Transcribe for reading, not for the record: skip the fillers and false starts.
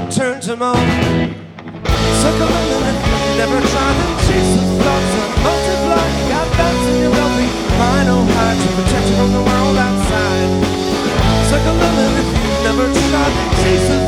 turn to mold. Circle on the left, never try to chase the thoughts and multiply. Got bats in your wealthy mind, oh high, to protect you from the world outside. Circle on the left, never try to chase the